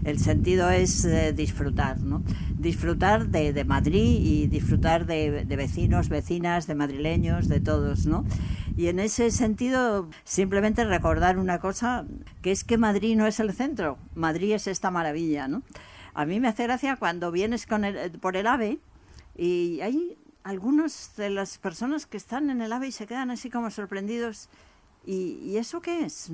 El sentido es disfrutar, ¿no? Disfrutar de Madrid y disfrutar de vecinos, vecinas, de madrileños, de todos, ¿no? Y en ese sentido, simplemente recordar una cosa, que es que Madrid no es el centro, Madrid es esta maravilla, ¿no? A mí me hace gracia cuando vienes por el AVE y hay algunas de las personas que están en el AVE y se quedan así como sorprendidos. ¿Y eso qué es?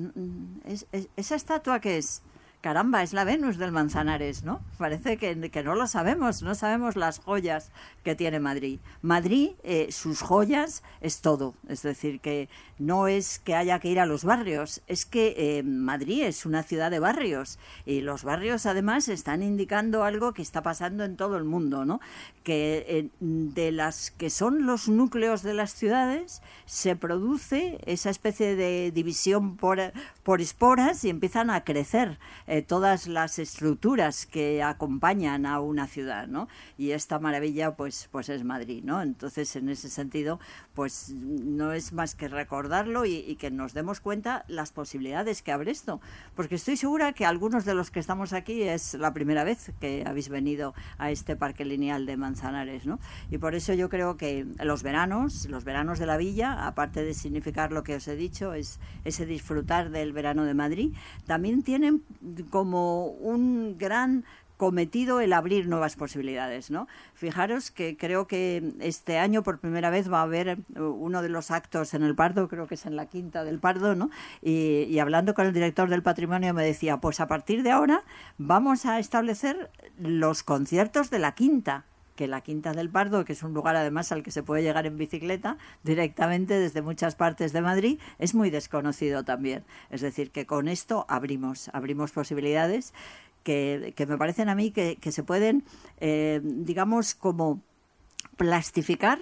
¿Esa estatua qué es? Caramba, es la Venus del Manzanares, ¿no? Parece que no lo sabemos, no sabemos las joyas que tiene Madrid. Madrid, sus joyas es todo, es decir, que no es que haya que ir a los barrios, es que Madrid es una ciudad de barrios y los barrios además están indicando algo que está pasando en todo el mundo, ¿no? Que de las que son los núcleos de las ciudades se produce esa especie de división por esporas y empiezan a crecer todas las estructuras que acompañan a una ciudad, ¿no? Y esta maravilla pues es Madrid, ¿no? Entonces, en ese sentido, pues no es más que recordarlo y que nos demos cuenta las posibilidades que abre esto, porque estoy segura que algunos de los que estamos aquí es la primera vez que habéis venido a este parque lineal de Manzanares, ¿no? Y por eso yo creo que los veranos de la villa, aparte de significar lo que os he dicho, es ese disfrutar del verano de Madrid, también tienen como un gran cometido el abrir nuevas posibilidades, ¿no? Fijaros que creo que este año por primera vez va a haber uno de los actos en el Pardo, creo que es en la Quinta del Pardo, ¿no? Y hablando con el director del patrimonio me decía, pues a partir de ahora vamos a establecer los conciertos de la Quinta, que la Quinta del Pardo, que es un lugar además al que se puede llegar en bicicleta directamente desde muchas partes de Madrid, es muy desconocido también. Es decir, que con esto abrimos posibilidades que me parecen a mí que se pueden, digamos, como plastificar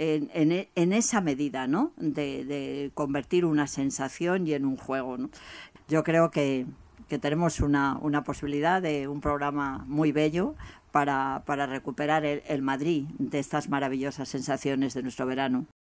en esa medida, ¿no? De convertir una sensación y en un juego, ¿no? Yo creo que tenemos una posibilidad de un programa muy bello para recuperar el Madrid de estas maravillosas sensaciones de nuestro verano.